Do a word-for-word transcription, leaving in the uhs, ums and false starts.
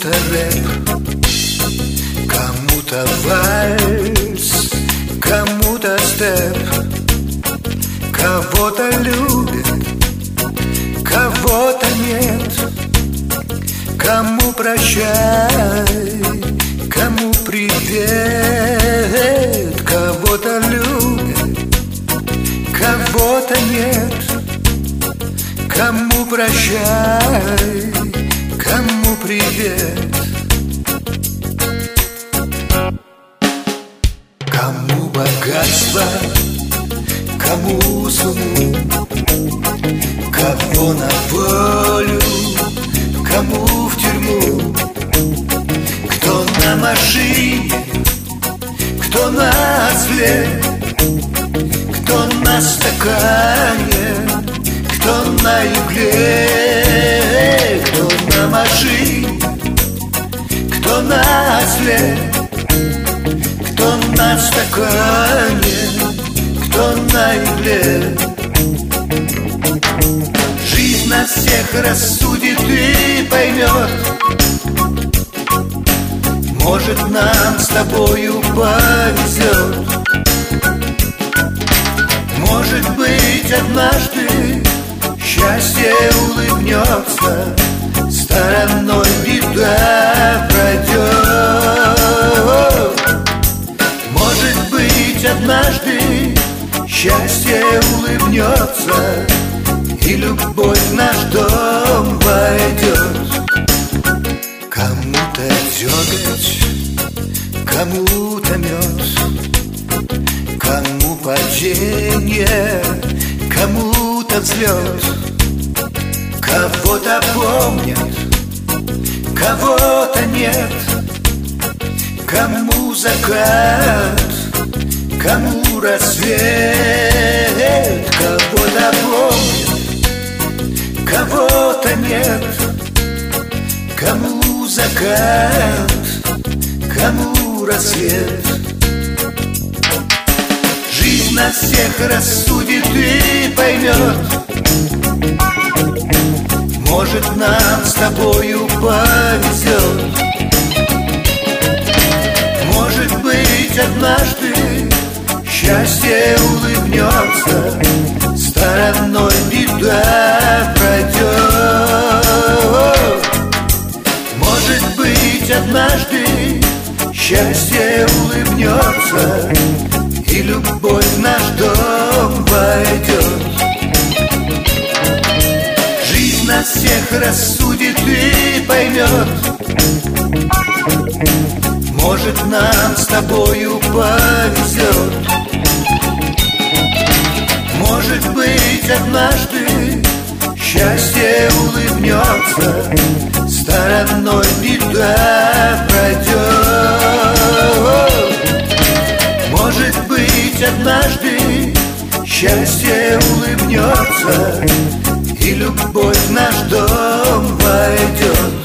Кому-то рэп, кому-то вальс, кому-то степ, кого-то любит, кого-то нет. Кому прощай, кому привет, кого-то любит, кого-то нет. Кому прощай, кому привет. Кому богатство, кому сумму, кого на волю, кому в тюрьму. Кто на машине, кто на осле, кто на стакане, кто на игле. Кто на машине, кто на осле, кто на стакане, кто на игле. Жизнь нас всех рассудит и поймет. Может, нам с тобою повезет. Может быть, однажды счастье улыбнется, стороной беда пройдет. Может быть, однажды счастье улыбнется, и любовь в наш дом войдет. Кому-то дёготь, кому-то мед, кому падение, кому-то взлет. Кого-то помнят, кого-то нет. Кому закат, кому рассвет. Кого-то помнят, кого-то нет. Кому закат, кому рассвет. Жизнь нас всех рассудит и поймет. Может, нам с тобою повезет. Может быть, однажды счастье улыбнется, стороной беда пройдет. Может быть, однажды счастье улыбнется, и любовь в наш дом войдет. Жизнь нас всех рассудит и поймет. Может, нам с тобою повезет. Может быть, однажды счастье улыбнется, стороной беда пройдет. Может быть, однажды счастье улыбнется, и любовь в наш дом войдет.